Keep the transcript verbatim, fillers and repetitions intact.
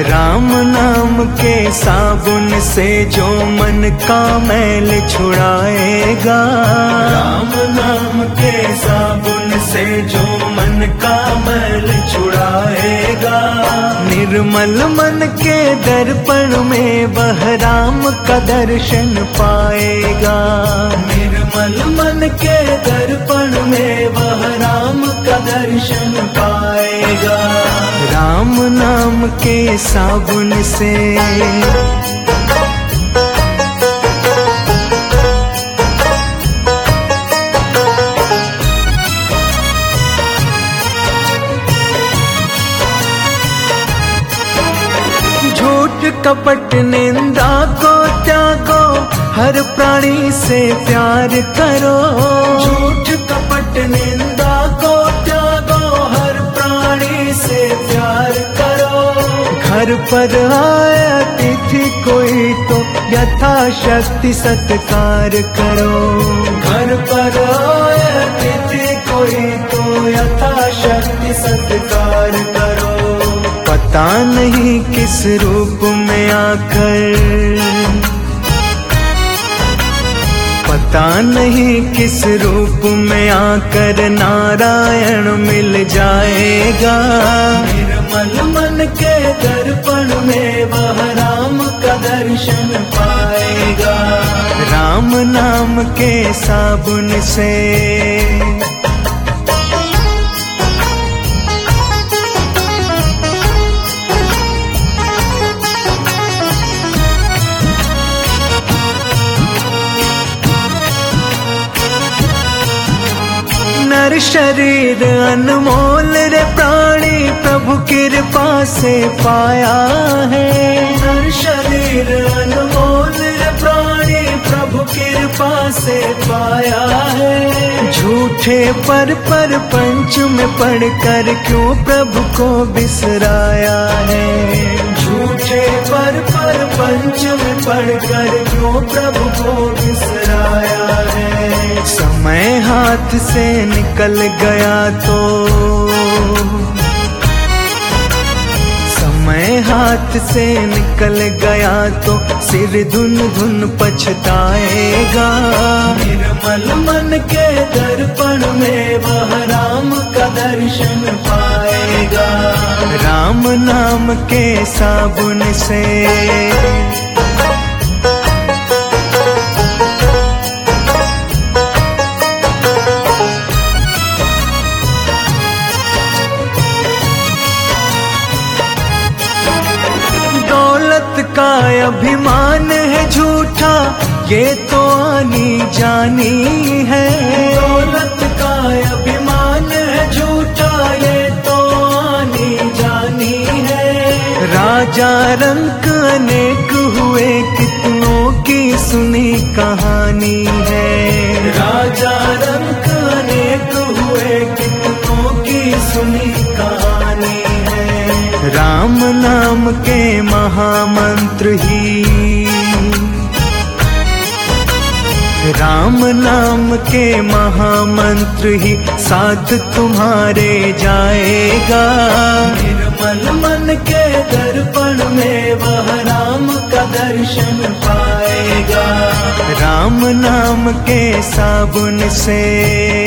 राम नाम के साबुन से जो मन का मैल छुड़ाएगा, राम नाम के साबुन से जो मन का मैल छुड़ाएगा। निर्मल मन के दर्पण में वह राम का दर्शन पाएगा, निर्मल मन के दर्पण में वह राम का दर्शन पाएगा। राम नाम के साबुन से झूठ कपट निंदा को त्यागो, हर प्राणी से प्यार करो। झूठ कपट निंदा को त्यागो, हर प्राणी से प्यार करो। घर पर आए अतिथि कोई तो यथाशक्ति सत्कार करो। घर पर आए अतिथि कोई तो यथाशक्ति सत्कार करो। पता नहीं किस रूप में आकर, पता नहीं किस रूप में आकर नारायण मिल जाएगा। निर्मल मन के दर्पण में वह राम का दर्शन पाएगा। राम नाम के साबुन से नर शरीर अनमोल रे प्राणी प्रभु कृपा से पाया है। नर शरीर अनमोल रे प्राणी प्रभु कृपा से पाया है। झूठे पर पर पंच में पढ़कर क्यों प्रभु को बिसराया है। झूठे पर पर पंच में पढ़कर क्यों प्रभु को बिसराया है। समय हाथ से निकल गया तो, समय हाथ से निकल गया तो सिर धुन धुन पछताएगा। निर्मल मन के दर्पण में वह राम का दर्शन पाएगा। राम नाम के साबुन से का अभिमान है झूठा, ये तो आनी जानी है। दौलत का अभिमान है झूठा, ये तो आनी जानी है। राजा रंक अनेक हुए, कितनों की सुनी कहानी है। राजा रंक अनेक हुए, कितनों की सुनी कहानी है। राम नाम के महामंत्र ही, राम नाम के महामंत्र ही साथ तुम्हारे जाएगा। निर्मल मन के दर्पण में वह राम का दर्शन पाएगा। राम नाम के साबुन से